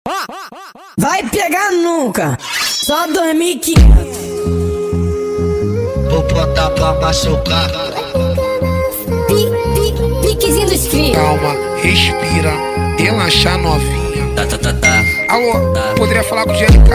Vai pegar nunca, só 2.500. Vou botar pra machucar. Piquezinho dos crios. Calma, respira, relaxa novinha. Alô, poderia falar com o GLK?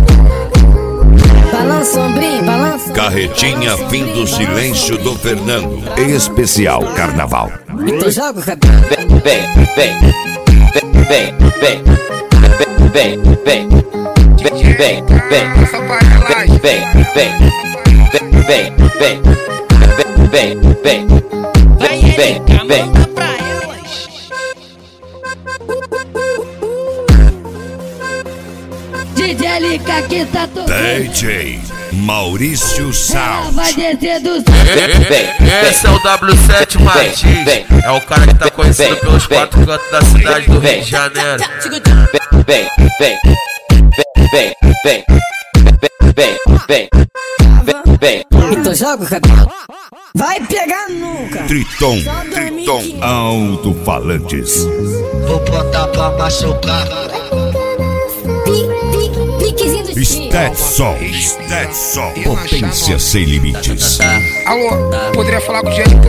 Balança ombrinho, balança. Carretinha fim do silêncio do Fernando. Especial Carnaval. Então joga o cabelo. Vem, vem, vem, vem, vem, vem, vem, vem, Essa aparelhagem. vem, vem, vem, vem, vem, vem, vem, vem. DJ LK que tá tocando. DJ Maurício Sound. Vai descer do Esse é o W7 Martins, é o cara que tá conhecido pelos quatro cantos da cidade do Rio de Janeiro. Vem, vem, vem, vem, vem, vem, vem. Então joga o cabelo. Vai pegar nunca. Triton, alto-falantes. Vou botar pra machucar. Piquezinho dos crios. Stetson, potência sem limites. Alô, poderia falar com o GLK?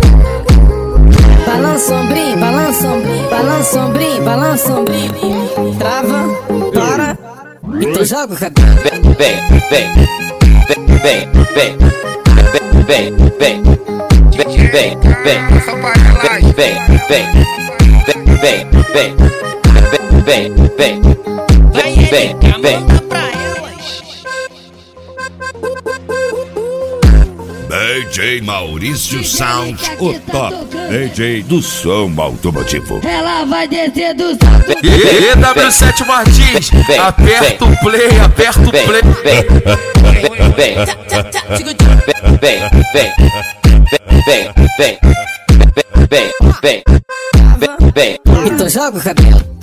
Balança ombrinho, balança ombrinho, balança ombrinho, balança ombrinho. Trava, para. Então joga o cabelo. Vem, vem, vem, vem, vem, vem, vem, vem, Essa aparelhagem. vem, vem, vem, vem, vem, vem, vem, vem. DJ Maurício Sound, o top DJ do som automotivo. Ela vai descer do E W7 Martins, aperta o play, aperta o play. Vem, vem, vem, vem, vem, vem, vem, vem, vem, vem. Então joga o cabelo.